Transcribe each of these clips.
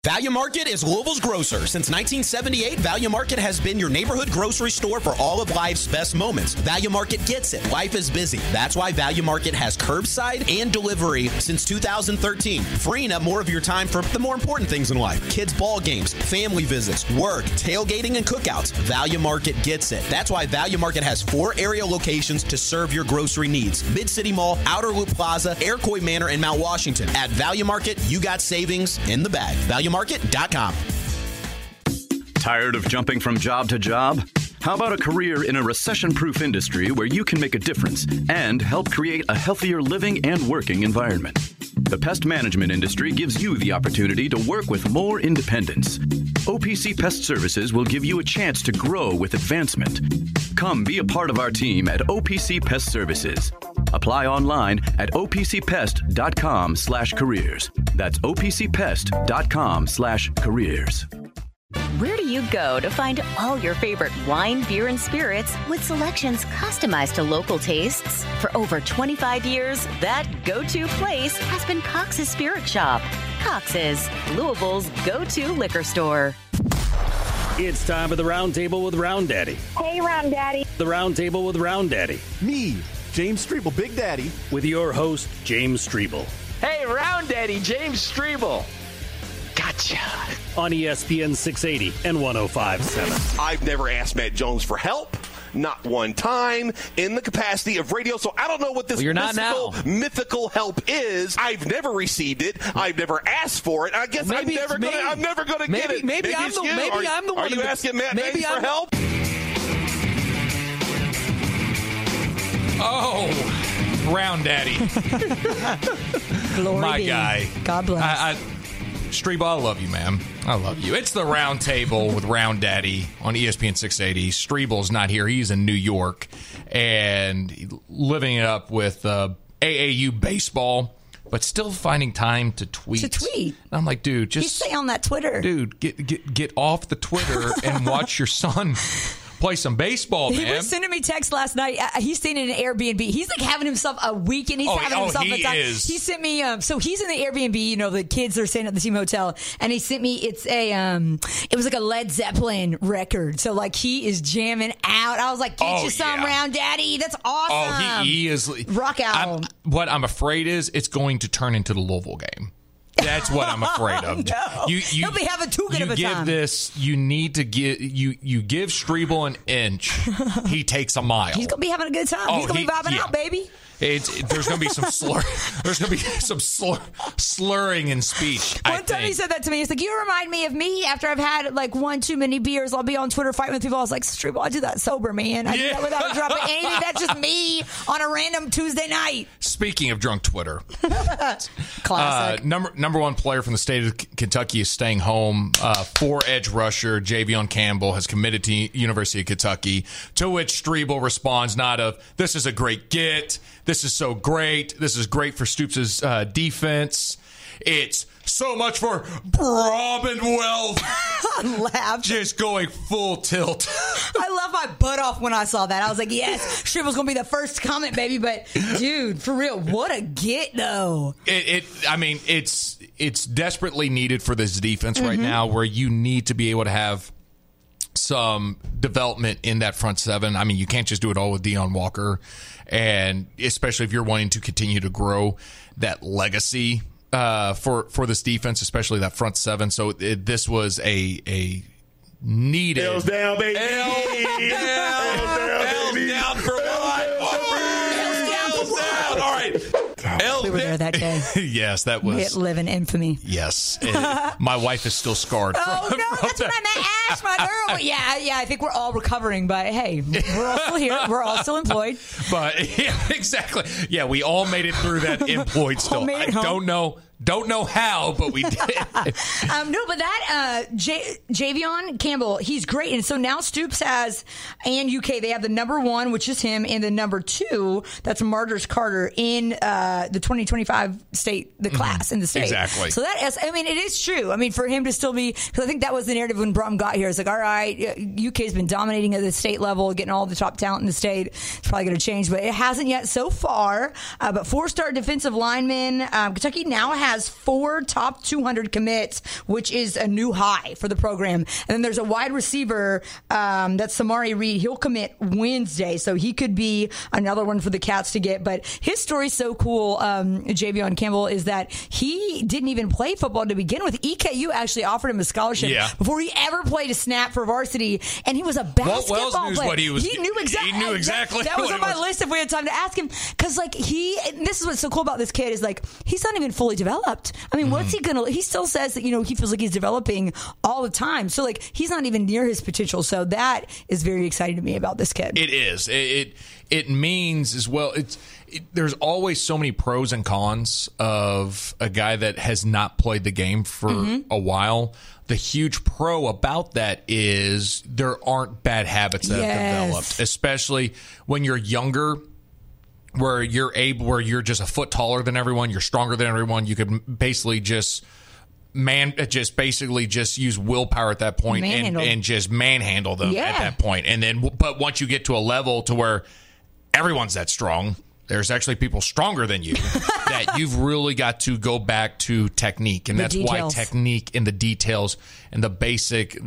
Value Market is Louisville's grocer. Since 1978, Value Market has been your neighborhood grocery store for all of life's best moments. Value Market gets it. Life is busy. That's why Value Market has curbside and delivery since 2013, freeing up more of your time for the more important things in life. Kids' ball games, family visits, work, tailgating, and cookouts. Value Market gets it. That's why Value Market has 4 area locations to serve your grocery needs. Mid-City Mall, Outer Loop Plaza, Iroquois Manor, and Mount Washington. At Value Market, you got savings in the bag. ValueMarket.com. Tired of jumping from job to job? How about a career in a recession-proof industry where you can make a difference and help create a healthier living and working environment? The pest management industry gives you the opportunity to work with more independence. OPC Pest Services will give you a chance to grow with advancement. Come be a part of our team at OPC Pest Services. Apply online at opcpest.com/careers. That's opcpest.com/careers. Where do you go to find all your favorite wine, beer, and spirits with selections customized to local tastes? For over 25 years, that go-to place has been Cox's Spirit Shop. Cox's, Louisville's go-to liquor store. It's time for the Round Table with Round Daddy. Hey, Round Daddy. The Round Table with Round Daddy. Me, James Strebel, Big Daddy. With your host, James Strebel. Hey, Round Daddy, James Strebel. Gotcha. On ESPN 680 and 105.7. I've never asked Matt Jones for help, not one time, in the capacity of radio, so I don't know what this mythical help is. I've never received it. I've never asked for it. I guess I'm never going to get it. Maybe I'm the one. Are you asking Matt Jones for help? Oh, Round Daddy. Glory My be. guy. God bless. Strebel, I love you, man. I love you. It's the Round Table with Round Daddy on ESPN 680. Strebel's not here. He's in New York and living it up with AAU baseball, but still finding time to tweet. And I'm like, dude, just stay on that Twitter. Dude, get off the Twitter and watch your son play some baseball, man. He was sending me text last night. He's staying in an Airbnb. He's like having himself a weekend. He's having himself a time. He sent me. So he's in the Airbnb. You know, the kids are staying at the team hotel, and he sent me. It was like a Led Zeppelin record. So like he is jamming out. I was like, get you some, Round Daddy. That's awesome. Oh, he is rock album. What I'm afraid is it's going to turn into the Louisville game. That's what I'm afraid of. No. He'll be having too good of a time. You need to give you give Strebel an inch, he takes a mile. He's gonna be having a good time. He's gonna be vibing out, baby. There's going to be some slurring in speech. One time he said that to me. He's like, "You remind me of me after I've had like one too many beers. I'll be on Twitter fighting with people." I was like, "Strebel, I do that sober, man. I do that without dropping anything. That's just me on a random Tuesday night." Speaking of drunk Twitter, classic. Number one player from the state of Kentucky is staying home. 4 edge rusher Javion Campbell has committed to University of Kentucky. To which Strebel responds, "Not of this is a great get. This is so great. This is great for Stoops' defense. It's so much for Brobbenwell." I laughed. Just going full tilt. I left my butt off when I saw that. I was like, yes, Strebel's going to be the first comment, baby. But, dude, for real, what a get, though. It's desperately needed for this defense right now, where you need to be able to have some development in that front seven. I mean, you can't just do it all with Deion Walker, and especially if you're wanting to continue to grow that legacy for this defense, especially that front seven. So this was a needed. L's down, baby. L's down for what? L's down. All right. We were there that day. Yes, that was. We live in infamy. Yes. My wife is still scarred. Oh, no, that's what I meant. Ash, my girl. Yeah, I think we're all recovering, but hey, we're all still here. We're all still employed. But, yeah, exactly. Yeah, we all made it through that employed still. I don't know how, but we did. No, but that Javion Campbell, he's great. And so now Stoops has, and UK, they have the number 1, which is him, and the number 2, that's Marters Carter in the 2025 the class in the state. Exactly. So that is, it is true. I mean, for him to still be, because I think that was the narrative when Brum got here. It's like, all right, UK's been dominating at the state level, getting all the top talent in the state. It's probably going to change, but it hasn't yet so far. But 4-star defensive linemen. Kentucky now has has 4 top 200 commits, which is a new high for the program. And then there's a wide receiver, that's Samari Reed. He'll commit Wednesday, so he could be another one for the Cats to get. But his story's so cool, Javion Campbell, is that he didn't even play football to begin with. EKU actually offered him a scholarship before he ever played a snap for varsity, and he was a basketball player. He knew exactly. That was on my list if we had time to ask him, because this is what's so cool about this kid is like he's not even fully developed. I mean, what's he gonna? He still says that he feels like he's developing all the time. So like he's not even near his potential. So that is very exciting to me about this kid. It is. It means as well. There's always so many pros and cons of a guy that has not played the game for a while. The huge pro about that is there aren't bad habits that have developed, especially when you're younger, where you're just a foot taller than everyone, you're stronger than everyone. You could basically just use willpower at that point and just manhandle them at that point. And then, but once you get to a level to where everyone's that strong, there's actually people stronger than you that you've really got to go back to technique. And that's why technique in the details and the basic,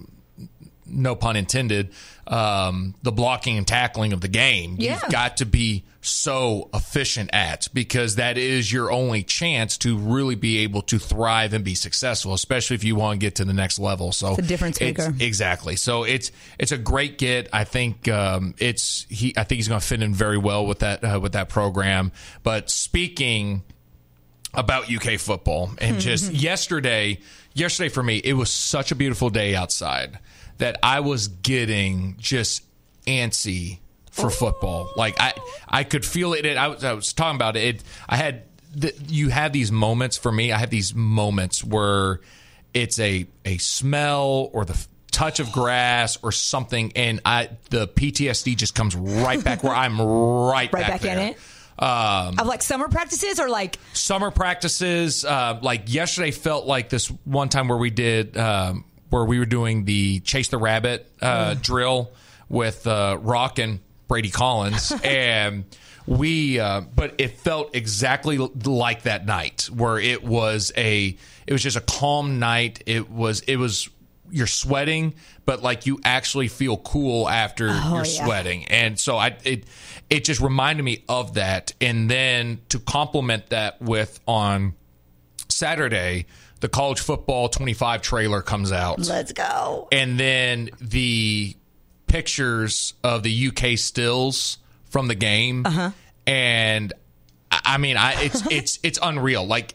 no pun intended, the blocking and tackling of the game, you've got to be so efficient at, because that is your only chance to really be able to thrive and be successful, especially if you want to get to the next level. So it's a difference maker. Exactly. So it's a great get. I think I think he's going to fit in very well with that program. But speaking about UK football, and just yesterday for me, it was such a beautiful day outside that I was getting just antsy for football. Like I could feel it. I was talking about it. You have these moments for me. I have these moments where it's a smell or the touch of grass or something, and the PTSD just comes right back where I'm right back there. In it. Of like summer practices or like summer practices. Like yesterday felt like this one time where we did. Where we were doing the Chase the Rabbit drill with Rock and Brady Collins, and but it felt exactly like that night, where it was just a calm night. It was you're sweating, but like you actually feel cool after you're sweating, and so it just reminded me of that. And then to complement that with on Saturday, the college football 25 trailer comes out. Let's go. And then the pictures of the UK stills from the game. And I mean, it's unreal. Like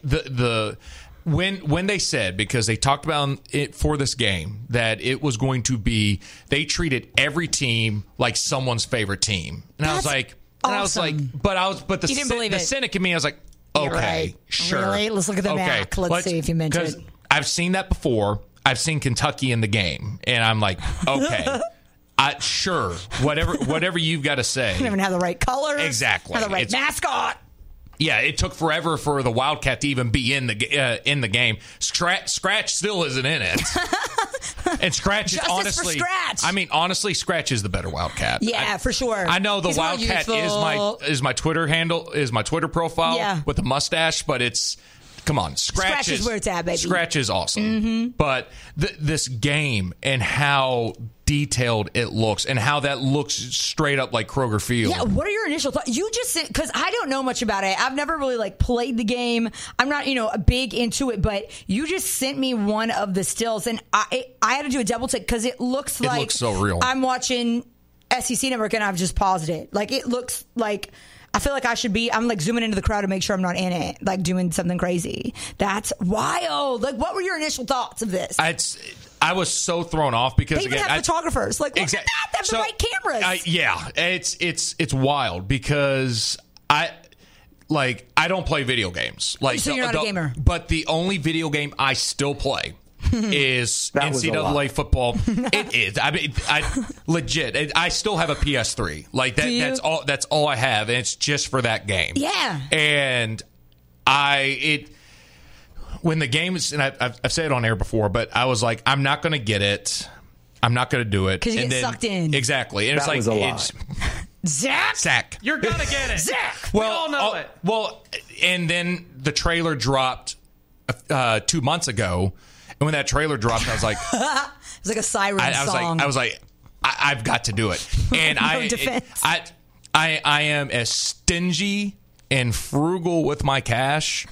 when they said, because they talked about it for this game, that it was going to be, they treated every team like someone's favorite team. And I was like, but the cynic in me, I was like, okay, right. Sure. Really? Let's look at the map. Let's see if you mentioned it. I've seen that before. I've seen Kentucky in the game, and I'm like, okay, sure, whatever you've got to say. Don't even have the right colors. Exactly. Have the right mascot. Yeah, it took forever for the Wildcat to even be in the game. Scratch still isn't in it. And Scratch is honestly, Scratch is the better Wildcat. Yeah, for sure. I know the He's Wildcat is my Twitter handle, is my Twitter profile with the mustache, but it's, come on, Scratch is where it's at, baby. Scratch is awesome. But this game and how detailed it looks, and how that looks straight up like Kroger Field. Yeah, what are your initial thoughts? You just, because I don't know much about it. I've never really played the game. I'm not, big into it, but you just sent me one of the stills, and I had to do a double take because it looks like, it looks so real. I'm watching SEC Network and I've just paused it. Like, it looks like, I feel like I'm like zooming into the crowd to make sure I'm not in it, like doing something crazy. That's wild. Like, what were your initial thoughts of this? I was so thrown off because they even have photographers. Like, look at that. They have the right cameras. It's wild because I don't play video games. Like, so you're not a gamer. But the only video game I still play is NCAA football. It is. I mean, legit. I still have a PS3. Like that. That's all I have, and it's just for that game. Yeah. And when the game is, and I've said it on air before, but I was like, I'm not going to get it. I'm not going to do it. Because you get sucked in. Exactly. And that it's like, Zach. You're going to get it. Zach. We all know it. Well, And then the trailer dropped 2 months ago. And when that trailer dropped, I was like... it was like a siren song. I was like, I've got to do it. And I am as stingy and frugal with my cash.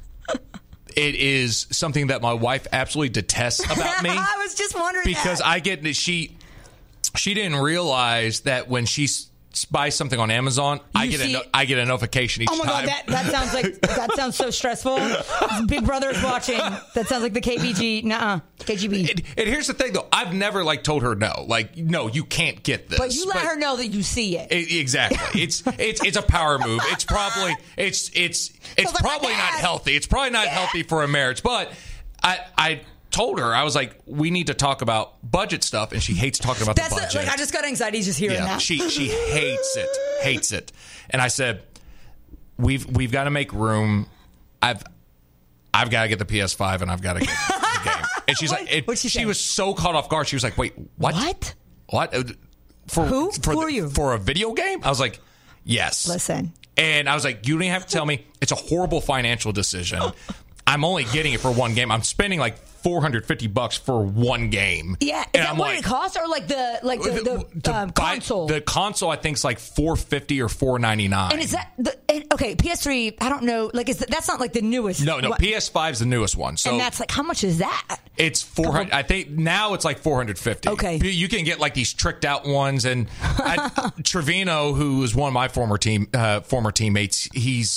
It is something that my wife absolutely detests about me. I was just wondering because she didn't realize that when she buys something on Amazon, I get a notification each time. Oh my God, that sounds so stressful. Big Brother is watching. That sounds like the KBG. KGB. And here's the thing, though. I've never told her no. No, you can't get this. But you let her know that you see it. Exactly. It's a power move. It's probably probably not healthy. It's probably not healthy for a marriage. But I told her, I was like, we need to talk about budget stuff, and she hates talking about the budget. I just got anxiety just hearing that. She hates it. And I said, we've got to make room. I've got to get the PS5, and I've got to get the game. And she's she was so caught off guard. She was like, wait, what? What? Who are you? For a video game? I was like, yes. Listen. And I was like, you don't even have to tell me. It's a horrible financial decision. I'm only getting it for one game. I'm spending $450 for one game. Yeah, is that what it costs, or the console? The console, I think, is $450 or $499. And is that okay? PS3, I don't know. That's not the newest. No. PS5 is the newest one. So and that's how much is that? It's 400. I think now it's $450. Okay, you can get these tricked out ones. And Trevino, who is one of my former teammates,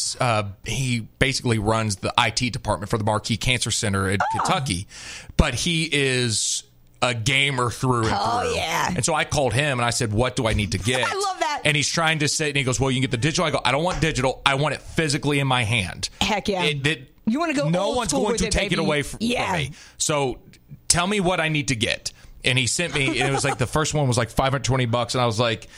he basically runs the IT department for the Marquis Cancer Center in Kentucky. But he is a gamer through and through. Oh, yeah. And so I called him and I said, what do I need to get? I love that. And he's trying to say, and he goes, well, you can get the digital. I go, I don't want digital. I want it physically in my hand. Heck yeah. You want to go no old one's school going with to it, take baby. it away from me. So tell me what I need to get. And he sent me, and it was the first one was $520. And I was like,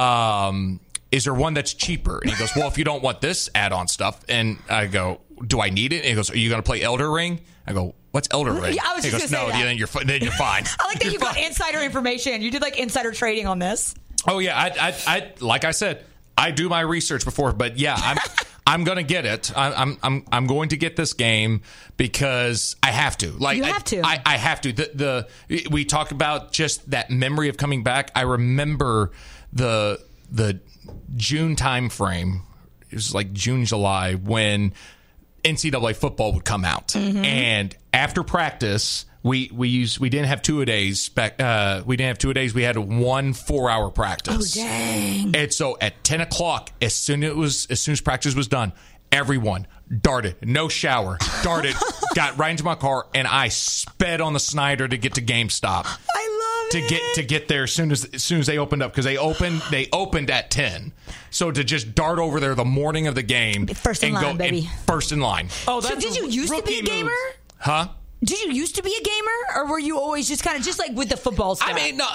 is there one that's cheaper? And he goes, well, if you don't want this add-on stuff. And I go, do I need it? And he goes, are you going to play Elden Ring? I go, what's Elden Ring? Yeah, I was he just goes, no, then you're fine. I like that you got insider information. You did insider trading on this. Oh yeah, I like I said, I do my research before, but yeah, I'm going to get it. I'm going to get this game because I have to. You have to. I have to. We talked about just that memory of coming back. I remember the June time frame. It was June, July when NCAA football would come out, and after practice, we didn't have 2 a days. We didn't have 2 a days. We had 1 4-hour practice. Oh dang! And so at 10 o'clock, as soon as practice was done, everyone darted, no shower, got right into my car, and I sped on the Snyder to get to GameStop. To get there as soon as they opened up, because they opened at 10. So to just dart over there the morning of the game, first in line, baby. First in line. Oh, so did you used to be a gamer? Huh? Did you used to be a gamer, or were you always just kind of with the football stuff?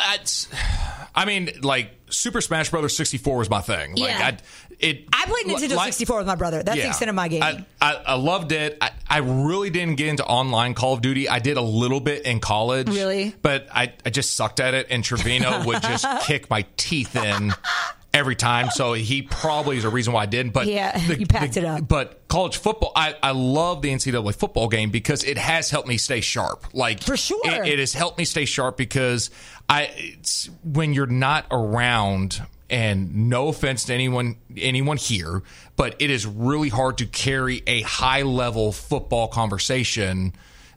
I mean, Super Smash Bros. 64 was my thing. Yeah. I played Nintendo 64 with my brother. That's the extent of my gaming. I loved it. I really didn't get into online Call of Duty. I did a little bit in college. Really? But I just sucked at it, and Trevino would just kick my teeth in every time. So he probably is a reason why I didn't. But yeah, you packed it up. But college football, I love the NCAA football game because it has helped me stay sharp. For sure. It has helped me stay sharp because when you're not around, and no offense to anyone here, but it is really hard to carry a high level football conversation.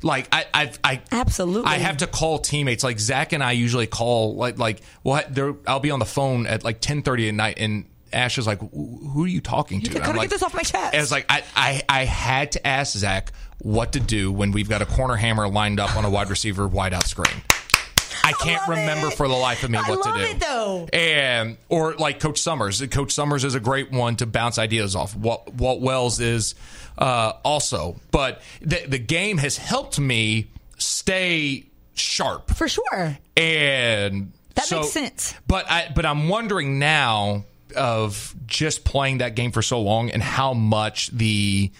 Absolutely. I have to call teammates. Zach and I usually call I'll be on the phone at 10:30 at night, and Ash is like, who are you talking to? Can I get this off my chest? And it's I had to ask Zach what to do when we've got a corner hammer lined up on a wide receiver wideout screen. I can't remember for the life of me what to do. I love it, though. And or Coach Summers. Coach Summers is a great one to bounce ideas off. Walt Wells is also. But the game has helped me stay sharp. For sure. And that makes sense. But I'm wondering now of just playing that game for so long and how much the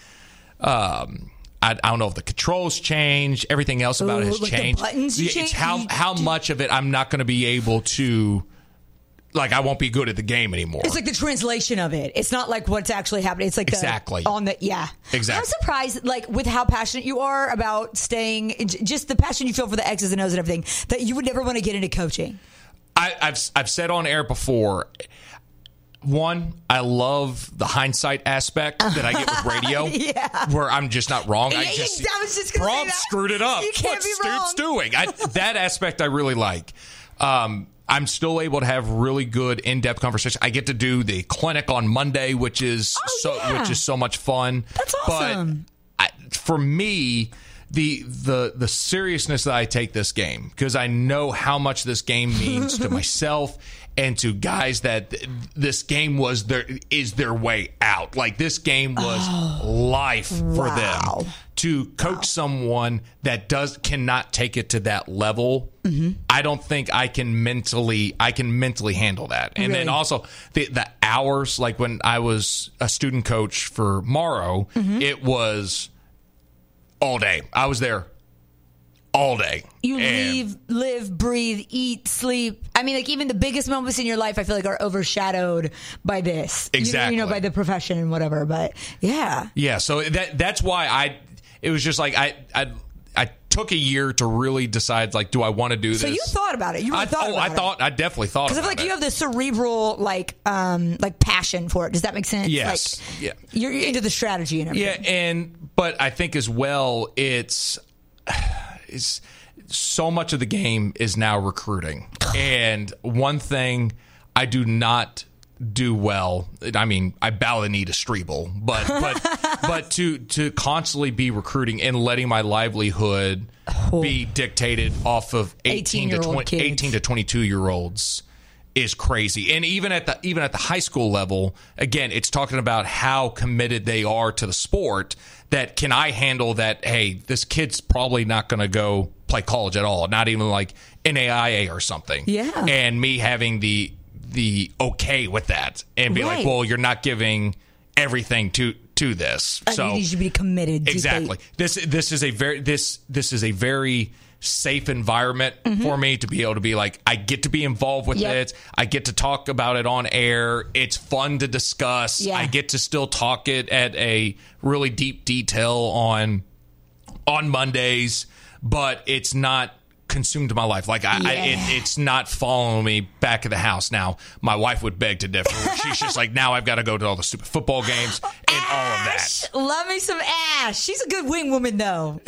I don't know if the controls change. Everything else about it has changed. The buttons change. How much of it I'm not going to be able to like I won't be good at the game anymore. It's like the translation of it. It's not like what's actually happening. It's like exactly Exactly. I'm surprised, like with how passionate you are about staying, just the passion you feel for the X's and O's and everything, that you would never want to get into coaching. I've said on air before. One, I love the hindsight aspect that I get with radio, where I'm just not wrong. I was just Rob screwed it up. You can't be wrong. What's Stoops doing? That aspect I really like. I'm still able to have really good in-depth conversation. I get to do the clinic on Monday, which is so much fun. That's awesome. But for me, the seriousness that I take this game, because I know how much this game means to myself and to guys that this game is their way out. Like this game was life for them. To coach someone that cannot take it to that level, I don't think I can mentally handle that. And then also the hours, like when I was a student coach for Morrow, it was all day. I was there all day. You live, breathe, eat, sleep. I mean, like even the biggest moments in your life, I feel like are overshadowed by this. Exactly. You know, by the profession and whatever. But yeah. So that's why it was just like I took a year to really decide, like, do I want to do this? So you thought about it. I definitely thought about it. Because I feel like you have the cerebral, like passion for it. Does that make sense? Yes. Like, you're into the strategy and everything. Yeah, but I think as well, it's so much of the game is now recruiting. And one thing I do not do well, I mean, I bow the knee to Strebel, but to constantly be recruiting and letting my livelihood be dictated off of 18 to 22-year-olds is crazy. And even at the high school level, again, it's talking about how committed they are to the sport. That can I handle that? Hey, this kid's probably not going to go play college at all, not even like NAIA or something. Yeah. And me having the okay with that and be like, well, you're not giving everything to this. So you need to be committed. Exactly. This is a very safe environment for me to be able to be like, I get to be involved with it. I get to talk about it on air. It's fun to discuss. I get to still talk it at a really deep detail on Mondays, but it's not consumed my life. Like it's not following me back of the house. Now, my wife would beg to differ. She's just like, now I've got to go to all the stupid football games and all of that. Love me some Ash. She's a good wing woman, though.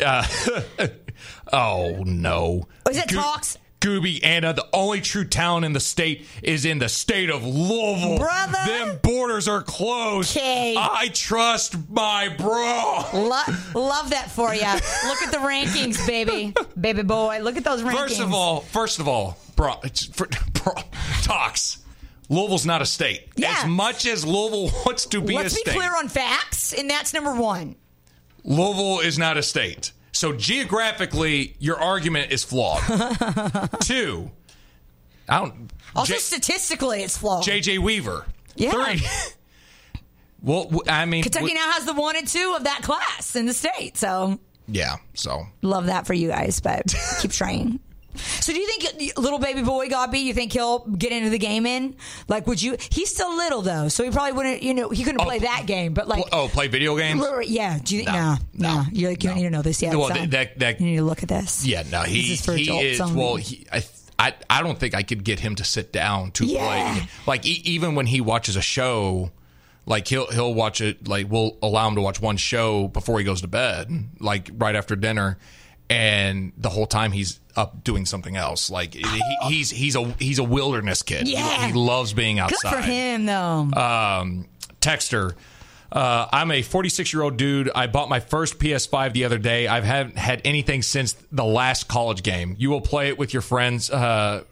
Oh, no. Is it Talks? Gooby, Anna, the only true talent in the state is in the state of Louisville. Brother. Them borders are closed. Okay. I trust my bro. Love that for you. Look at the rankings, baby. Baby boy. Look at those rankings. First of all, bro, Talks. Louisville's not a state. Yeah. As much as Louisville wants to be a state. Let's be clear on facts, and that's number one. Louisville is not a state. So geographically, your argument is flawed. Two, statistically, it's flawed. J.J. Weaver. Yeah. 3. Well, I mean, Kentucky now has the 1 and 2 of that class in the state. So love that for you guys, but keep trying. So do you think little baby boy Gobby, you think he'll get into the game in? Like, would you? He's still little, though, so he probably wouldn't, he couldn't play that game. But like, play video games? Yeah. Do you think? No. You don't need to know this yet. Well, so you need to look at this. Yeah, no, he is. Well, I don't think I could get him to sit down to play. Like, even when he watches a show, like he'll watch it. Like, we'll allow him to watch one show before he goes to bed, like right after dinner. And the whole time he's up doing something else. Like he's a wilderness kid. Yeah. He loves being outside. Good for him, though. Texter, I'm a 46-year-old dude. I bought my first PS5 the other day. I haven't had anything since the last college game. You will play it with your friends. online.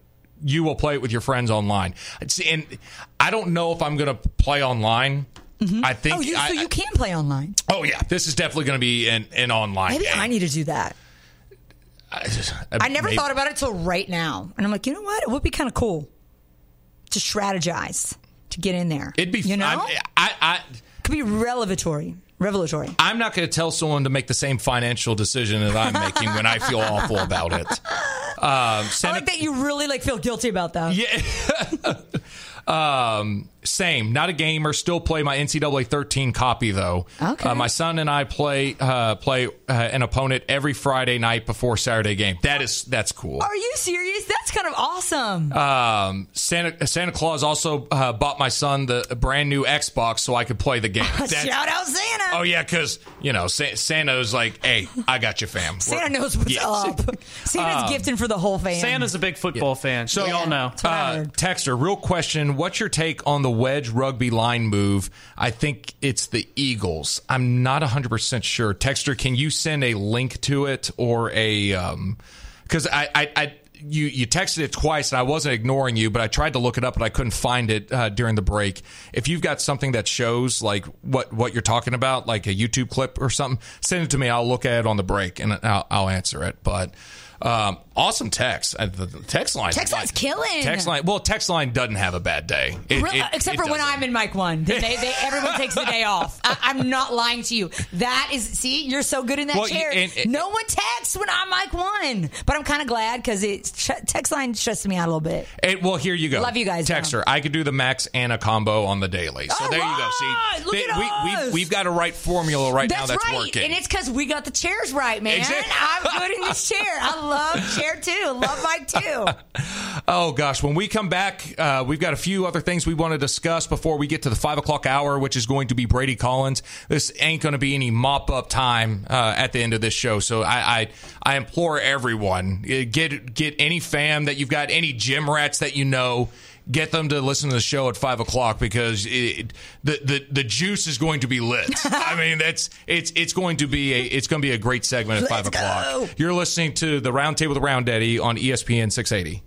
And I don't know if I'm going to play online. Mm-hmm. I think. So you can play online. Oh yeah, this is definitely going to be an online Maybe game. I need to do that. I never thought about it till right now, and I'm like, you know what? It would be kind of cool to strategize to get in there. It'd be, could be revelatory. I'm not going to tell someone to make the same financial decision that I'm making when I feel awful about it. I like that you really feel guilty about that. Yeah. Same. Not a gamer. Still play my NCAA 13 copy, though. Okay. My son and I play an opponent every Friday night before Saturday game. That's cool. Are you serious? That's kind of awesome. Santa Claus also bought my son the brand new Xbox so I could play the game. Shout out Santa. Oh, yeah, because, Santa's like, hey, I got you, fam. Santa knows what's up. Santa's gifting for the whole fam. Santa's a big football fan. So we all know. Texter, real question. What's your take on the wedge rugby line move? I think it's the Eagles. I'm not 100% sure. Texter, can you send a link to it or a because you texted it twice and I wasn't ignoring you, but I tried to look it up and I couldn't find it during the break. If you've got something that shows like what you're talking about, like a YouTube clip or something, send it to me. I'll look at it on the break and I'll answer it. But awesome text. The text line. Text line's killing. Text line doesn't have a bad day. Except for when I'm in Mike 1. Everyone takes the day off. I'm not lying to you. See, you're so good in that chair. No one texts when I'm Mike 1. But I'm kind of glad because text line stresses me out a little bit. Here you go. Love you guys. Texter, I could do the Max Anna combo on the daily. So there you go. See, look at us. We've got a right formula that's right. working. And it's because we got the chairs right, man. Exactly. I'm good in this chair. I love chair too. Love Mike too. Oh gosh, when we come back, we've got a few other things we want to discuss before we get to the 5 o'clock hour, which is going to be Brady Collins. This ain't going to be any mop up time at the end of this show. So I implore everyone, get any fam that you've got, any gym rats that you know. Get them to listen to the show at 5 o'clock because the juice is going to be lit. I mean, it's going to be a great segment at 5 o'clock. You're listening to the Roundtable with Round Daddy on ESPN 680.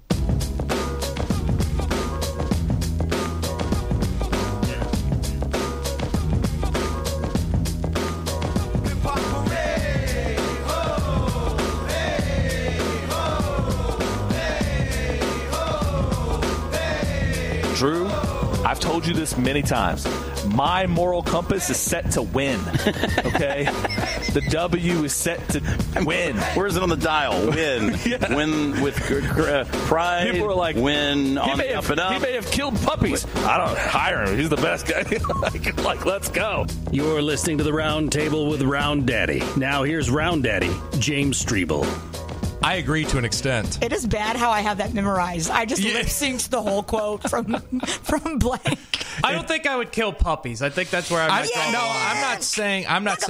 Drew, I've told you this many times. My moral compass is set to win. Okay? The W is set to win. Where's it on the dial? Win. Yeah. Win with pride. People are like, win on the up and up. He may have killed puppies. I don't hire him. He's the best guy. like, let's go. You're listening to the Round Table with Round Daddy. Now here's Round Daddy, James Strebel. I agree to an extent. It is bad how I have that memorized. I just lip synced the whole quote from blank. I don't think I would kill puppies. I think that's where I'm not saying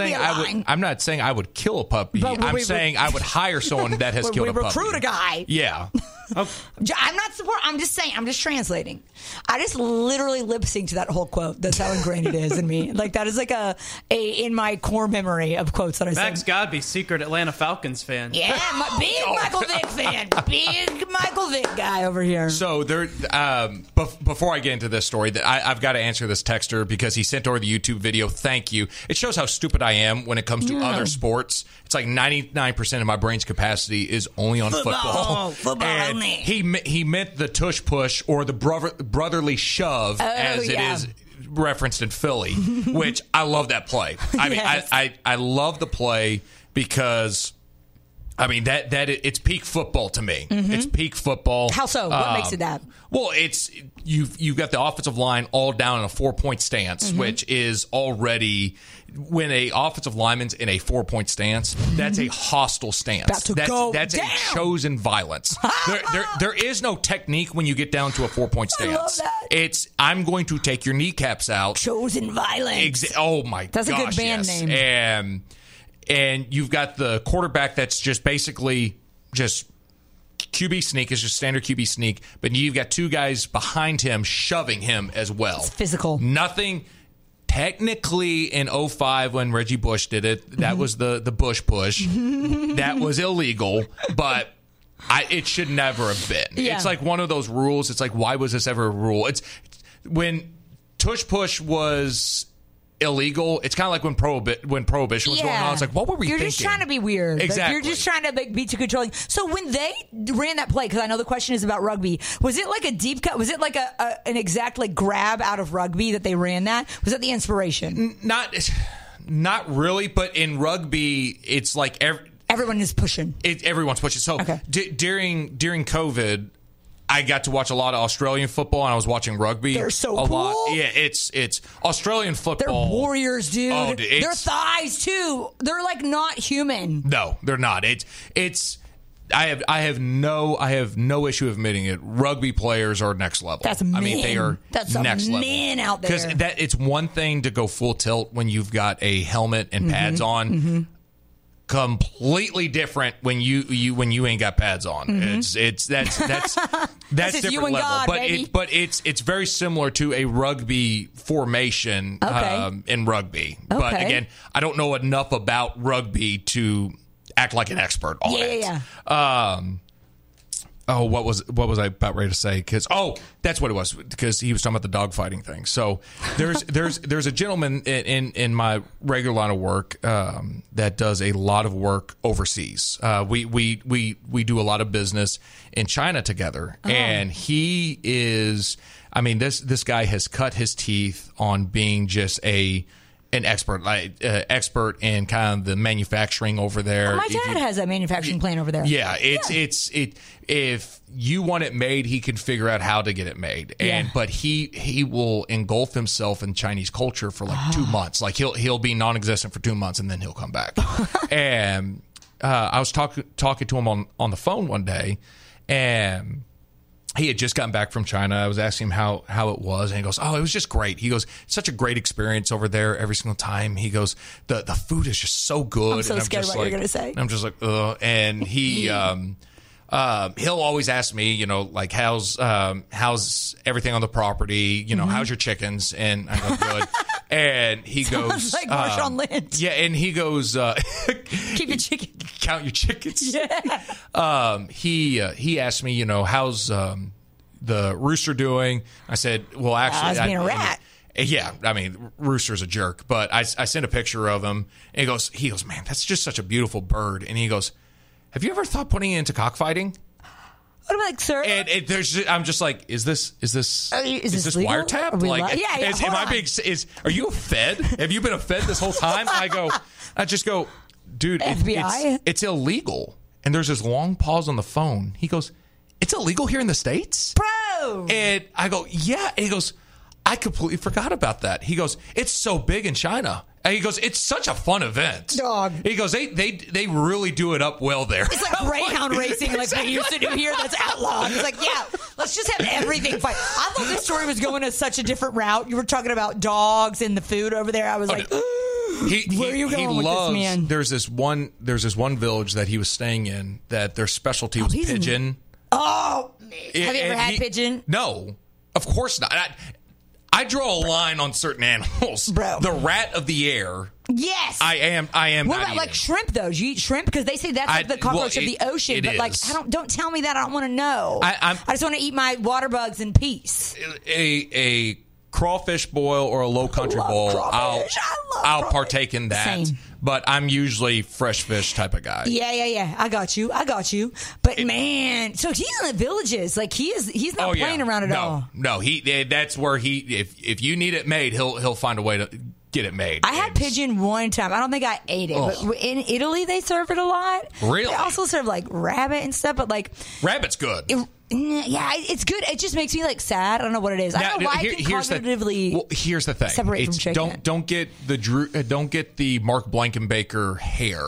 I would kill a puppy. I'm saying I would hire someone that has killed a puppy. We recruit a guy. Yeah. I'm not supporting. I'm just saying. I'm just translating. I just literally lip synced to that whole quote. That's how ingrained it is in me. Like that is like a in my core memory of quotes that I say. Max Godby, secret Atlanta Falcons fan. Yeah, big Michael Vick fan. Big Michael Vick guy over here. So there. Before I get into this story, I've got to answer this texter because he sent over the YouTube video. Thank you. It shows how stupid I am when it comes to other sports. It's like 99% of my brain's capacity is only on football. Football. And he meant the tush push or the brotherly shove as it is referenced in Philly, which I love that play. I mean, yes. I love the play because I mean that it's peak football to me. Mm-hmm. It's peak football. How so? What makes it that? Well, it's you've got the offensive line all down in a 4-point stance, which is already when a offensive lineman's in a 4-point stance, that's a hostile stance. That's a chosen violence. there is no technique when you get down to a 4-point stance. I love that. It's I'm going to take your kneecaps out. Chosen violence. Oh my gosh. That's a good band name. And you've got the quarterback that's just basically just QB sneak is just standard QB sneak, but you've got two guys behind him shoving him as well. It's physical. Nothing. Technically, in 2005 when Reggie Bush did it, that was the Bush push. That was illegal, but it should never have been. Yeah. It's like one of those rules. It's like, why was this ever a rule? It's when tush push was illegal. It's kind of like when prohibition was going on. It's like, what were we thinking? You're just trying to be weird. Exactly. You're just trying to be too controlling. So when they ran that play, because I know the question is about rugby, was it like a deep cut? Was it like an exact like grab out of rugby that they ran that? Was that the inspiration? Not really, but in rugby, it's like everyone is pushing. Everyone's pushing. So during COVID, I got to watch a lot of Australian football, and I was watching rugby. They're so a cool. lot. Yeah, it's Australian football. They're warriors, dude. Oh, their thighs too. They're like not human. No, they're not. It's. I have no issue admitting it. Rugby players are next level. That's men. I mean, they are next level. Men out there. Because it's one thing to go full tilt when you've got a helmet and pads on. Mm-hmm. Completely different when you ain't got pads on. Mm-hmm. That's different you and level. God, but it's very similar to a rugby formation in rugby. Okay. But again, I don't know enough about rugby to act like an expert on it. Yeah. What was I about ready to say? That's what it was. Because he was talking about the dogfighting thing. So there's a gentleman in my regular line of work that does a lot of work overseas. We do a lot of business in China together, and he is. I mean, this guy has cut his teeth on being just an expert, expert in kind of the manufacturing over there. My dad has a manufacturing plant over there. Yeah, if you want it made, he can figure out how to get it made. But he will engulf himself in Chinese culture for like 2 months. Like he'll be non-existent for 2 months and then he'll come back. And I was talking to him on the phone one day, and he had just gotten back from China. I was asking him how it was, and he goes, "Oh, it was just great." He goes, "Such a great experience over there every single time." He goes, "The food is just so good." I'm so scared what you're going to say. I'm just like, ugh. And he he'll always ask me, like how's everything on the property? How's your chickens? And I go, good. And he goes, like Marshawn Lynch. Yeah, and he goes, keep your chickens. Count your chickens. Yeah. He asked me, how's the rooster doing? I said, well, actually, I was being a rat. Yeah, I mean, Rooster's a jerk, but I sent a picture of him, and he goes, man, that's just such a beautiful bird. And he goes, have you ever thought putting it into cockfighting? What am I like, sir? And I'm just like, is this wiretap? Like, are you a Fed? Have you been a Fed this whole time? I just go, dude, FBI? It's illegal. And there's this long pause on the phone. He goes, it's illegal here in the States? Bro! And I go, yeah. And he goes, I completely forgot about that. He goes, it's so big in China. And he goes, it's such a fun event. Dog. He goes, they really do it up well there. It's like Greyhound racing like we used to do here. That's outlawed. It's like, yeah, let's just have everything fight. I thought this story was going a such a different route. You were talking about dogs and the food over there. I was like, where are you going with this, man? There's this one village that he was staying in that their specialty was pigeon. Have you ever had pigeon? No, of course not. I draw a line on certain animals. Bro. The rat of the air. Yes. I am What not about like shrimp though? Do you eat shrimp? Because they say that's like the cockroach of the ocean. But like, don't tell me that. I don't want to know. I just want to eat my water bugs in peace. A crawfish boil or a low country boil, I'll partake in that. Same. But I'm usually fresh fish type of guy. Yeah. I got you. But man, so he's in the villages. Like he's not playing around at all. No, that's where if you need it made, he'll find a way to get it made. I had pigeon one time. I don't think I ate it, but in Italy they serve it a lot. Really? They also serve like rabbit and stuff, but like rabbit's good. It's good. It just makes me like sad. I don't know what it is. I don't know why I can cognitively. Here's the thing. Separate from chicken. Don't get the Mark Blankenbaker hair.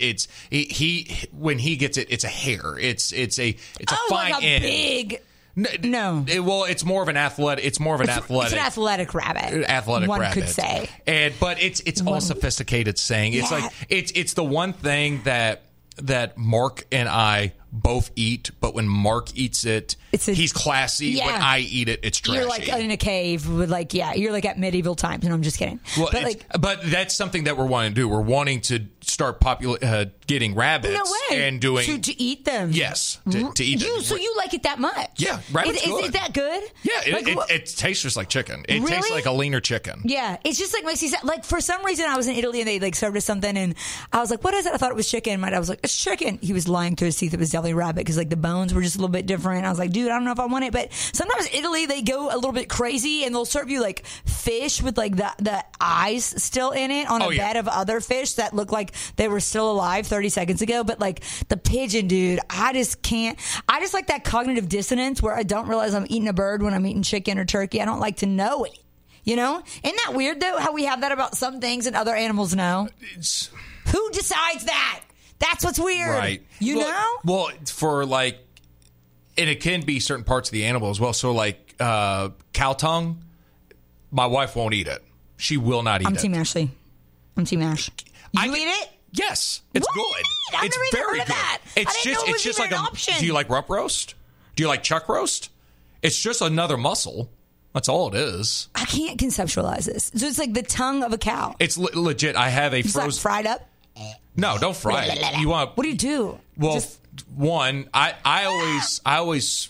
When he gets it, it's a hair. It's a fine like a end. Big. No. It's more of an athletic. It's an athletic rabbit. One could say. But it's all sophisticated saying. It's like it's the one thing that Mark and I both eat, but when Mark eats it, he's classy. Yeah. When I eat it, it's trashy. You're like in a cave with you're like at medieval times, and I'm just kidding. Well, but that's something that we're wanting to do. We're wanting to start getting rabbits and doing to eat them. Yes, to eat them. So you like it that much? Yeah, rabbit's good. Is it that good? Yeah, it tastes just like chicken. It tastes like a leaner chicken. Yeah, it's just like makes you sad. Like for some reason, I was in Italy and they like served us something, and I was like, "What is it?" I thought it was chicken. My dad was like, "It's chicken." He was lying through his teeth. It was definitely rabbit because like the bones were just a little bit different. I was like, "Dude, I don't know if I want it." But sometimes Italy they go a little bit crazy and they'll serve you like fish with like the eyes still in it on a bed of other fish that look like they were still alive 30 seconds ago. But like the pigeon, dude, I just can't. I just like that cognitive dissonance where I don't realize I'm eating a bird when I'm eating chicken or turkey. I don't like to know it. You know? Isn't that weird, though, how we have that about some things and other animals know? Who decides that? That's what's weird. Right. You know? Well, for like, and it can be certain parts of the animal as well. So like cow tongue, my wife won't eat it. She will not eat it. I'm Team Ashley. I'm Team Ash. You eat it? Yes. It's what good. I've It's never very heard of good. that. It's just like an option. Do you like rump roast? Do you like chuck roast? It's just another muscle. That's all it is. I can't conceptualize this. So it's like the tongue of a cow. It's legit. I have a Is that frozen. fried up? No, don't fry it. You want? What do you do? Well, one, I always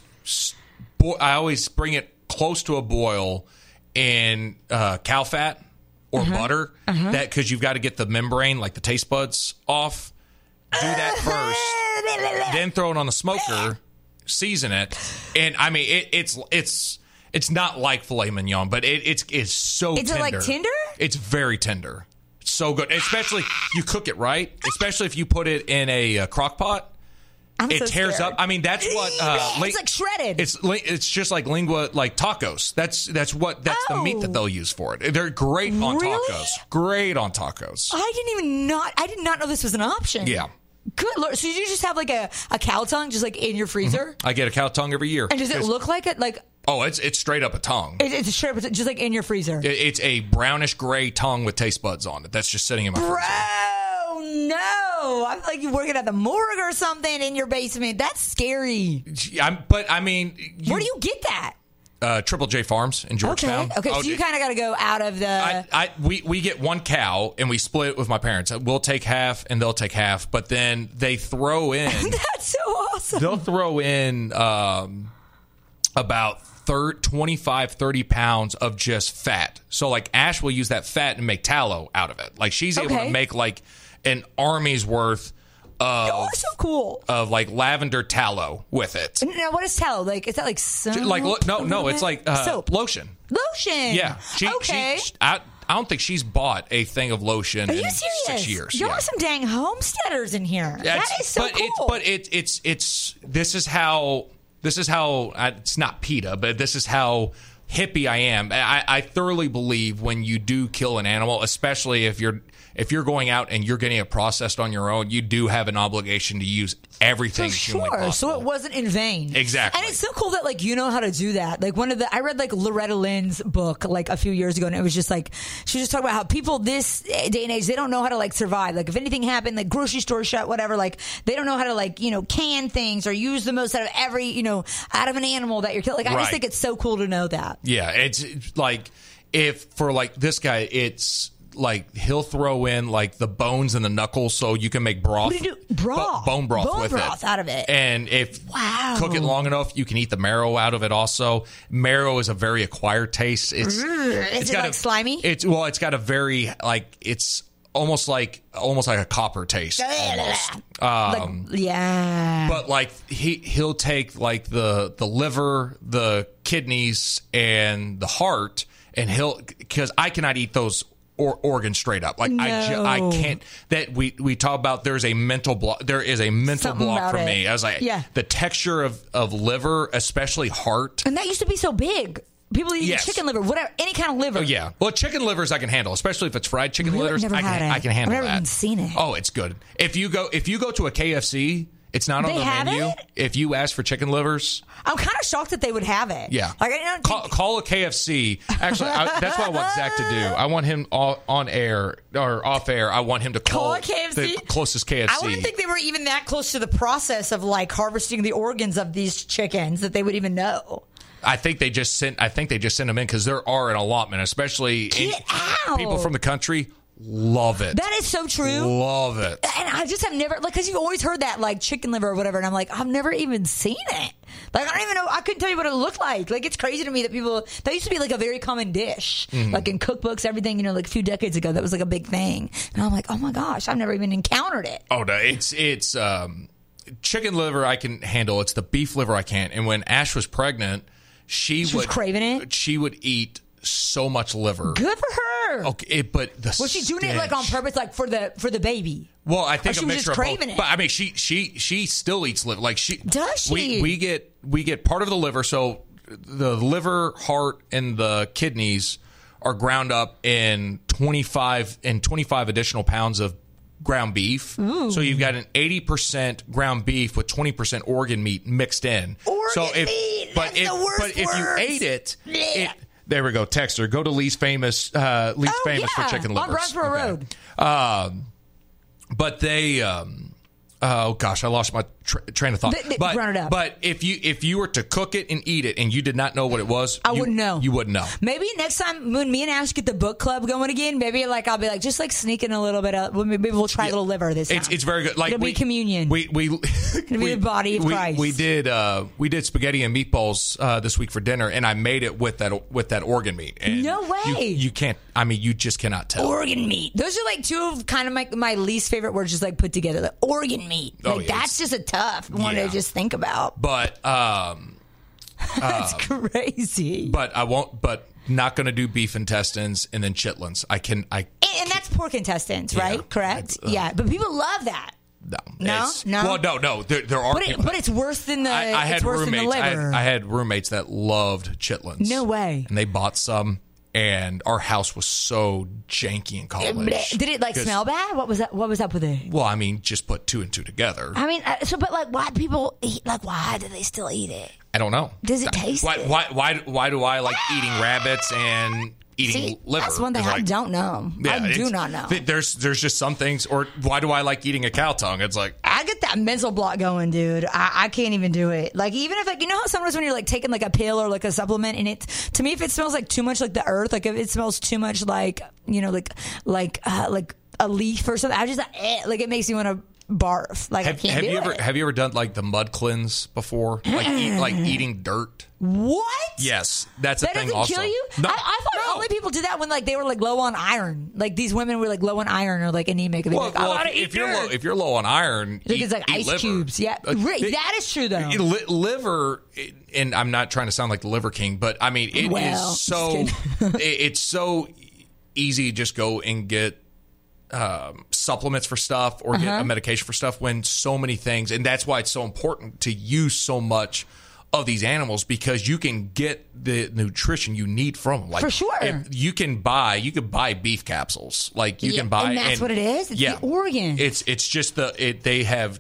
bring it close to a boil in cow fat or butter. That because you've got to get the membrane, like the taste buds, off. Do that first, then throw it on the smoker, season it, and I mean it's not like filet mignon, but it's so tender. Is it like tender? It's very tender. So good. Especially you cook it right. Especially if you put it in a crock pot. It tears up. I mean, that's what it's like shredded. It's just like lingua, like tacos. That's the meat that they'll use for it. They're great on tacos. Great on tacos. I did not know this was an option. Yeah. Good Lord. So you just have like a cow tongue just like in your freezer? I get a cow tongue every year. And does it look like it? Like oh, it's straight up a tongue. It's straight up, just like in your freezer. It's a brownish gray tongue with taste buds on it. That's just sitting in my freezer. Bro, no. I feel like you're working at the morgue or something in your basement. That's scary. But I mean, where do you get that? Triple J Farms in Georgetown. Okay, so you kind of got to go out of the... We get one cow, and we split it with my parents. We'll take half, and they'll take half, but then they throw in... That's so awesome. They'll throw in about 25, 30 pounds of just fat. So, like, Ash will use that fat and make tallow out of it. Like, she's able to make, like, an army's worth of, so cool. Of like lavender tallow with it. Now, what is tallow? Like, is that like soap? Like no, it's like soap. Lotion. Lotion. Yeah. I don't think she's bought a thing of lotion in 6 years. Y'all are some dang homesteaders in here. That is so cool. But it's this is how it's not PETA, but this is how hippie I am. I thoroughly believe when you do kill an animal, especially if you're going out and you're getting it processed on your own, you do have an obligation to use everything humanly possible. So it wasn't in vain. Exactly. And it's so cool that, like, you know how to do that. Like, I read, like, Loretta Lynn's book, like, a few years ago, and it was just, like, she was just talking about how people this day and age, they don't know how to, like, survive. Like, if anything happened, like, grocery store shut, whatever, like, they don't know how to, like, you know, can things or use the most out of every, you know, out of an animal that you're killing. Like, I just think it's so cool to know that. Yeah, it's like, if for, like, this guy, it's... like he'll throw in like the bones and the knuckles so you can make broth. What do you do? Broth. Bone broth with it. Out of it. And if cook it long enough, you can eat the marrow out of it also. Marrow is a very acquired taste. It's got like slimy? It's got a very like it's almost like a copper taste almost. But like he'll take like the liver, the kidneys and the heart and because I cannot eat those organ straight up. Like I can't. That we talk about. There's a mental block. There is a mental block for me. I was like, the texture of liver, especially heart. And that used to be so big. People eat chicken liver, whatever, any kind of liver. Oh yeah. Well, chicken livers I can handle, especially if it's fried chicken livers. I can handle that. I've never even seen it. Oh, it's good. If you go to a KFC. It's not on the menu. If you ask for chicken livers, I'm kind of shocked that they would have it. Yeah, like, call a KFC. Actually, that's what I want Zach to do. I want him on air or off air. I want him to call a KFC? The closest KFC. I wouldn't think they were even that close to the process of like harvesting the organs of these chickens that they would even know. I think they just sent them in because there are an allotment, especially people from the country. Love it. That is so true. Love it. And I just have never, like, because you've always heard that, like, chicken liver or whatever, and I'm like, I've never even seen it. Like, I don't even know, I couldn't tell you what it looked like. Like, it's crazy to me that that used to be, like, a very common dish. Like, in cookbooks, everything, you know, like, a few decades ago, that was, like, a big thing. And I'm like, oh, my gosh, I've never even encountered it. Oh, no, it's chicken liver I can handle. It's the beef liver I can't. And when Ash was pregnant, she was craving it? She would eat so much liver. Good for her. Okay, but was she doing it like on purpose, like for the baby? Well, I think she a was mixture just of both. craving it. But I mean, she still eats liver. Like does she? We get part of the liver. So the liver, heart, and the kidneys are ground up in 25 additional pounds of ground beef. Ooh. So you've got an 80% ground beef with 20% organ meat mixed in. But if you ate it, there we go. Texter, go to Lee's famous for chicken livers. On Brownsboro Road. But they, oh gosh, I lost my train of thought. Run it up. But if you were to cook it and eat it and you did not know what it was, I wouldn't know. You wouldn't know. Maybe next time when me and Ash get the book club going again, maybe I'll be like just like sneaking a little bit of. Maybe we'll try a little liver this time. It's very good. Like it'll be communion. We it'll be the body of Christ. We did spaghetti and meatballs this week for dinner, and I made it with that organ meat. And no way. You can't. I mean, you just cannot tell. Organ meat. Those are like two of kind of my least favorite words, just like put together. Like organ meat. Like that's just a tough one to just think about. But that's crazy. But I won't. But not going to do beef intestines and then chitlins. And that's pork intestines, right? Correct. Yeah, but people love that. No. Well, no. There are. But it's worse than the. I had roommates. Than the liver. I had roommates that loved chitlins. No way. And they bought some. And our house was so janky in college. Did it smell bad? What was that? What was up with it? Well, I mean, just put 2 and 2 together. I mean, but why do people eat? Why do they still eat it? I don't know. Does it taste? Why do I like eating rabbits and eating liver? That's one thing I don't know. Yeah, I do not know. There's just some things. Or why do I like eating a cow tongue? It's like I get that mental block going, dude. I can't even do it. Like even if you know how sometimes when you're like taking like a pill or like a supplement, and to me if it smells like too much like the earth, like if it smells too much like like a leaf or something, I just like it makes me want to barf. Like I can't do it. Have you ever done like the mud cleanse before? Like eating dirt? What? Yes, that's a thing. That doesn't kill you? No, I thought only people did that when like they were like low on iron. Like these women were like low on iron or like anemic. And well, if you're low on iron, it's like ice liver. Cubes. Yeah, that is true though. Liver, and I'm not trying to sound like the liver king, but I mean is so it's so easy to just go and get supplements for stuff or get a medication for stuff when so many things, and that's why it's so important to use so much of these animals, because you can get the nutrition you need from them. Like, for sure. You could buy beef capsules. Like you can buy, and that's what it is. It's the organ. It's just they have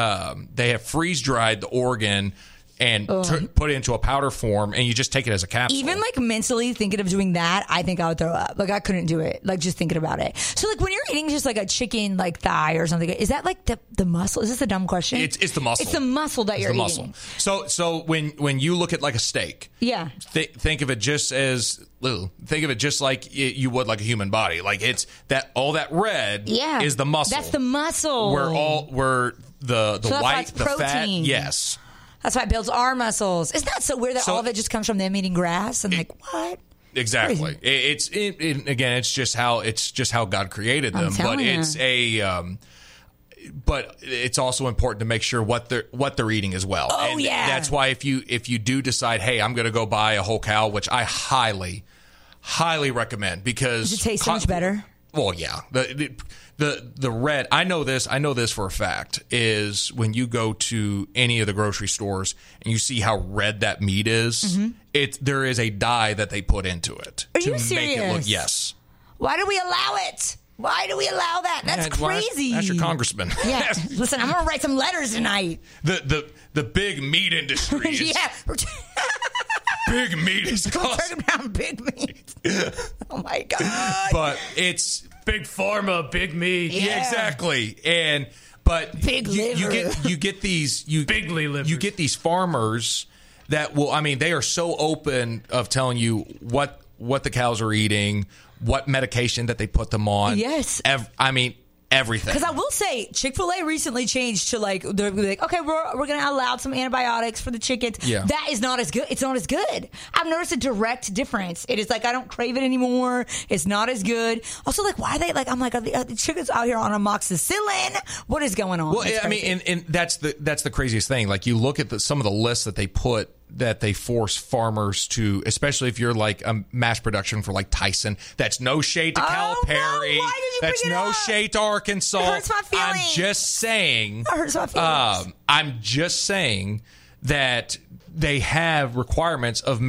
freeze dried the organ and put it into a powder form, and you just take it as a capsule. Even like mentally thinking of doing that, I think I would throw up. Like I couldn't do it. Like just thinking about it. So like when you're eating just like a chicken like thigh or something, is that like the muscle? Is this a dumb question? It's the muscle. It's the muscle that you're eating. So when you look at like a steak, think of it just like you would like a human body. Like it's that all that red is the muscle. That's the muscle. Where the white, the protein. fat, yes. That's why it builds our muscles. Isn't that so weird that all of it just comes from them eating grass and like what? Exactly. Again, it's just how God created them. But it's also important to make sure what they're eating as well. Oh, and that's why if you do decide, hey, I'm going to go buy a whole cow, which I highly recommend, because does it taste so much better? Well, yeah. The red, I know this for a fact, is when you go to any of the grocery stores and you see how red that meat is, there is a dye that they put into it. Are you serious? Make it look, yes. Why do we allow it? Why do we allow that? That's crazy. That's your congressman. Yeah. Listen, I'm going to write some letters tonight. The big meat industry is... Big meat is talking about big meat. Oh, my God. But it's... Big pharma, big meat. Yeah, exactly. Big liver. You get these bigly livers. You get these farmers that will, I mean, they are so open of telling you what the cows are eating, what medication that they put them on. Yes. Everything. Because I will say, Chick-fil-A recently changed to they're like, okay, we're going to allow some antibiotics for the chickens. Yeah. That is not as good. It's not as good. I've noticed a direct difference. It is like, I don't crave it anymore. It's not as good. Also, like, why are they, like, I'm like, are the chickens out here on amoxicillin? What is going on? Well, I mean, and that's the craziest thing. Like, you look at some of the lists that they put they force farmers to, especially if you're like a mass production for like Tyson. That's no shade to Calipari. No, that's no shade to Arkansas. It hurts my feelings. I'm just saying. It hurts my feelings. I'm just saying that they have requirements of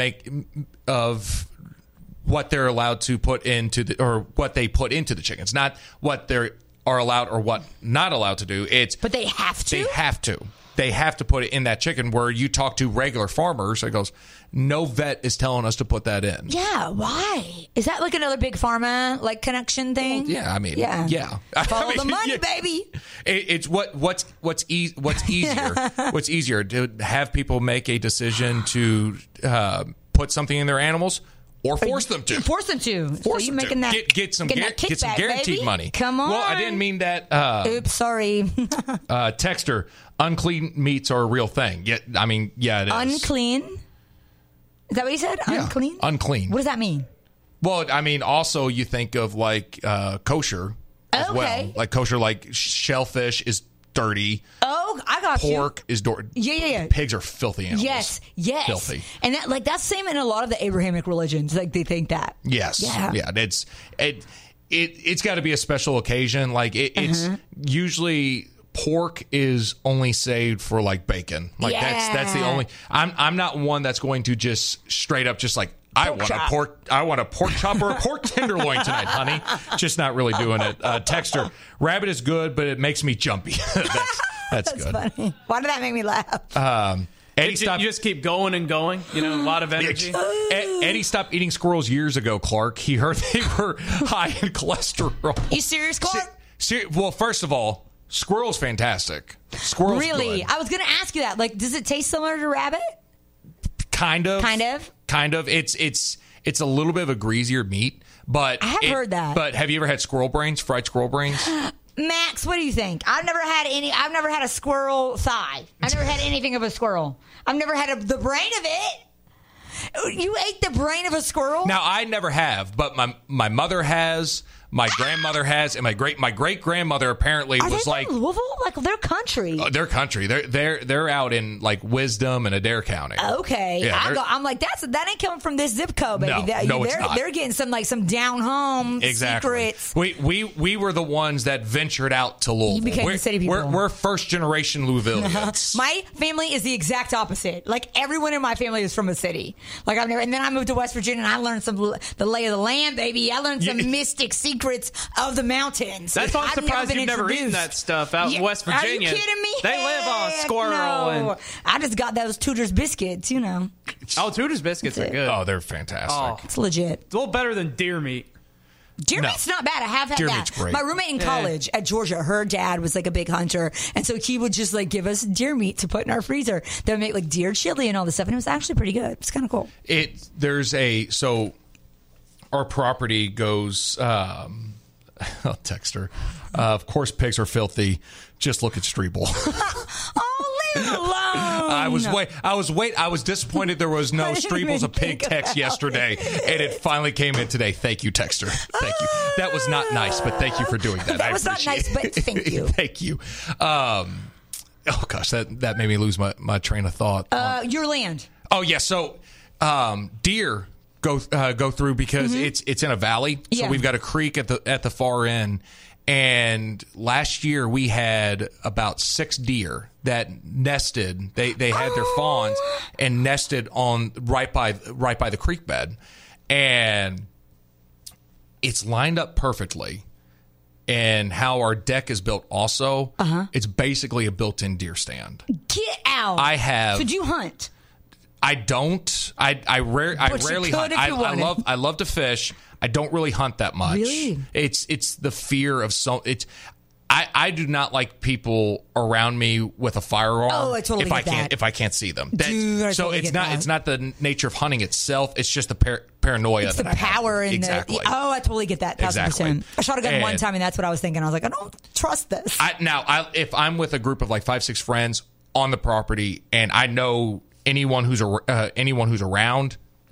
what they're allowed to put into or what they put into the chickens, not what they are allowed or what not allowed to do. But they have to. They have to put it in that chicken. Where you talk to regular farmers, it goes, no vet is telling us to put that in. Yeah, why? Is that like another big pharma like connection thing? Well, yeah, I mean, yeah. Follow the money, baby. It's what's easier. What's easier to have people make a decision to put something in their animals. Or force them to. Force them to. Force them making to. That, get some kickback, guaranteed baby. money. Come on. Well, I didn't mean that. Oops, sorry. Texter, unclean meats are a real thing. Yeah, I mean, yeah, it is. Unclean? Is that what you said? Yeah, unclean? Unclean. What does that mean? Well, I mean, also you think of like kosher as well. Like kosher, like shellfish is dirty. Oh, I got Pork is dirty. Yeah. Pigs are filthy animals. Yes. Filthy. And that's same in a lot of the Abrahamic religions. Like they think that. Yes. Yeah. It's got to be a special occasion. Like it's usually pork is only saved for like bacon. Like that's the only. I'm not one that's going to just straight up just like. I want a pork chop or a pork tenderloin tonight, honey. Just not really doing it. Texter, rabbit is good, but it makes me jumpy. That's good. Funny. Why did that make me laugh? Eddie, you just keep going and going. You know, a lot of energy. Eddie stopped eating squirrels years ago, Clark. He heard they were high in cholesterol. You serious, Clark? Well, first of all, squirrel's fantastic. Squirrel's really? good. I was going to ask you that. Like, does it taste similar to rabbit? Kind of. It's a little bit of a greasier meat, but I have heard that. But have you ever had squirrel brains? Fried squirrel brains? Max, what do you think? I've never had a squirrel thigh. I've never had anything of a squirrel. I've never had the brain of it. You ate the brain of a squirrel? Now I never have, but my mother has. My grandmother has, and my great grandmother apparently was like Louisville, like their country. Their country. They're out in like Wisdom and Adair County. Okay, yeah, I'm like that ain't coming from this zip code, baby. No, it's not. They're getting some down home secrets. We were the ones that ventured out to Louisville. You became the city people. We're first generation Louisvillians. My family is the exact opposite. Like everyone in my family is from a city. Like and then I moved to West Virginia and I learned the lay of the land, baby. I learned some mystic secrets of the mountains. That's why I'm surprised you've never eaten that stuff out in West Virginia. Are you kidding me? They live on squirrel. No. I just got those Tudor's biscuits, you know. Oh, Tudor's biscuits are good. Oh, they're fantastic. It's legit. It's a little better than deer meat. Deer meat's not bad. I have had deer that. Meat's great. My roommate in college at Georgia, her dad was like a big hunter, and so he would just like give us deer meat to put in our freezer. They would make like deer chili and all this stuff, and it was actually pretty good. It's kind of cool. Our property goes. I'll text her. Of course, pigs are filthy. Just look at Streeble. Oh, leave it alone. I was disappointed there was no Streeble's a pig text yesterday, and it finally came in today. Thank you, texter. Thank you. That was not nice, but thank you for doing that. That was not nice, but thank you. Thank you. Oh gosh, that made me lose my train of thought. Your land. Oh yeah, so deer go through because it's in a valley. So we've got a creek at the far end. And last year we had about 6 deer that nested. They had their fawns and nested on right by the creek bed, and it's lined up perfectly. And how our deck is built, also, it's basically a built-in deer stand. Get out! I have. So do you hunt? I don't. I rarely hunt. I love to fish. I don't really hunt that much. Really? It's the fear of I do not like people around me with a firearm. Oh, I totally get that. If I can't see them. It's not the nature of hunting itself. It's just the paranoia. It's the power in exactly. I totally get that. 1000%. Exactly. I shot a gun one time, and that's what I was thinking. I was like, I don't trust this. If I'm with a group of like 5-6 friends on the property, and I know anyone who's around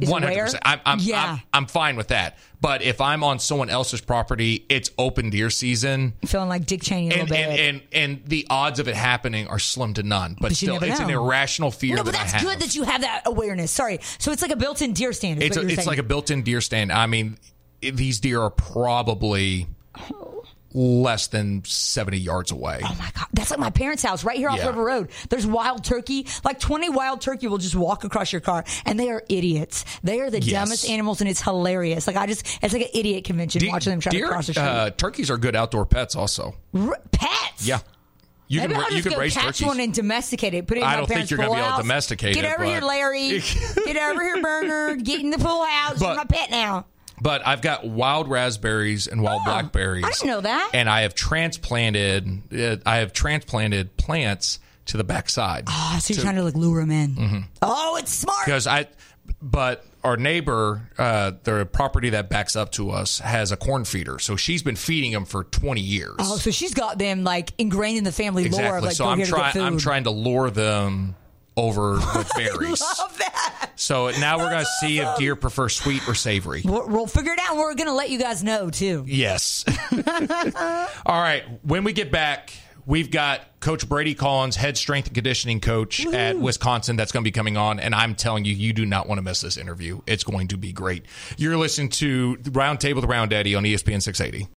is 100%. I'm fine with that. But if I'm on someone else's property, it's open deer season. Feeling like Dick Cheney a little bit. And the odds of it happening are slim to none. But still, it's an irrational fear that I have. No, but that's good that you have that awareness. Sorry. So it's like a built-in deer stand. It's like a built-in deer stand. I mean, these deer are probably less than 70 yards away. Oh my God. That's like my parents' house right here off River Road. There's wild turkey. Like 20 wild turkey will just walk across your car, and they are idiots. They are the dumbest animals, and it's hilarious. Like it's like an idiot convention watching them try to cross the street. Turkeys are good outdoor pets also. Pets? Yeah. You Maybe can go raise catch turkeys. one and domesticate it. Put it in I my don't think parents' you're going to be able to house. domesticate Get it. over here, Larry. Get over here, Bernard. Get in the pool house. You're my pet now. But I've got wild raspberries and wild blackberries. I didn't know that. And I have transplanted plants to the backside. Oh, so you're trying to lure them in. Mm-hmm. Oh, it's smart. But our neighbor, the property that backs up to us, has a corn feeder. So she's been feeding them for 20 years. Oh, so she's got them like ingrained in the family lore. Of, like, so I'm trying to lure them over with berries. I love that. So now we're going to see if deer prefer sweet or savory. We'll figure it out, and we're going to let you guys know, too. Yes. All right. When we get back, we've got Coach Brady Collins, head strength and conditioning coach at Wisconsin, that's going to be coming on. And I'm telling you, you do not want to miss this interview. It's going to be great. You're listening to Roundtable with Round Daddy on ESPN 680.